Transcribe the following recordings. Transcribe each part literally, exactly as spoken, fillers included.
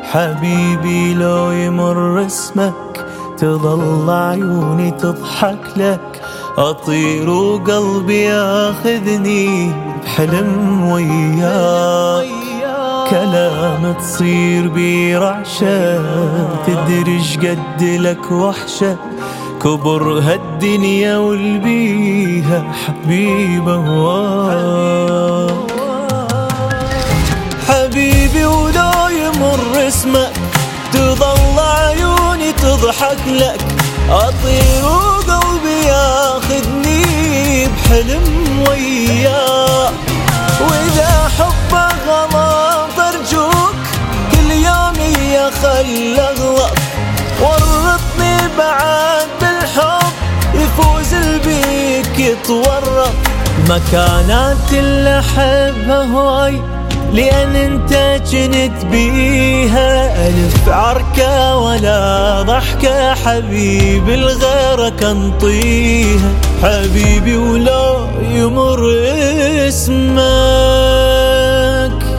حبيبي لو يمر اسمك تظل عيوني تضحك لك، أطير وقلبي ياخذني بحلم وياك. كلام تصير بي رعشة، تدري ايش قد لك وحشة، كبر هالدنيا والبيها حبيبه هواك. حبيبي ولو يمر اسمك تظل عيوني تضحك لك، أطير وقلبي ياخذني بحلم وياك. وإذا حبك غلط أرجوك كل يوم يا خل أغلط، ورطني بعد بالحب يفوز البيك يتورط. مكانات اللي أحبها هواي لأن انت جنت بيها، ألف عركة ولا ضحكة حبيبي لغيرك انطيها. حبيبي ولو يمر اسمك.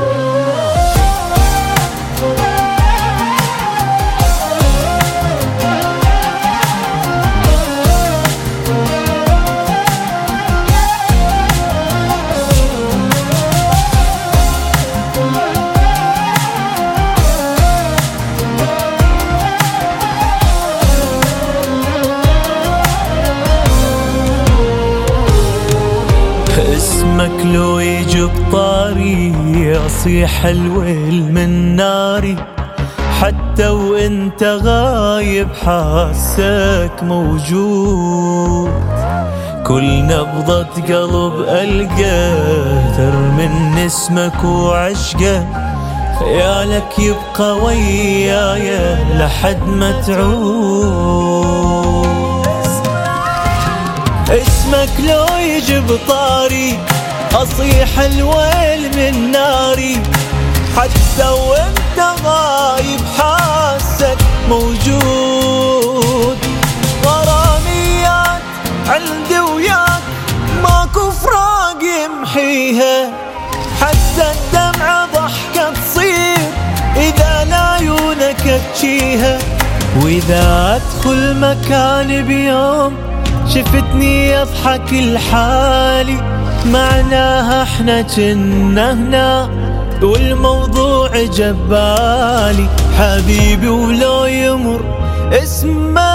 اسمك لو يجي بطاري يصيح الويل من ناري، حتى وانت غايب حاسك موجود. كل نبضة قلب ألقى تر من اسمك وعشقه، خيالك يبقى وياي لحد ما تعود. اسمك لو يجي بطاري أصيح الويل من ناري، حتى وانت غايب حاسك موجود. غراميات عندي وياك ماكو فراق يمحيها، حتى الدمعة ضحكة تصير إذا لعيونك تجيها. وإذا أدخل مكان بيوم شفتني أضحك لحالي، معناها احنا جنة هنا والموضوع جبالي. حبيبي ولو يمر اسمك.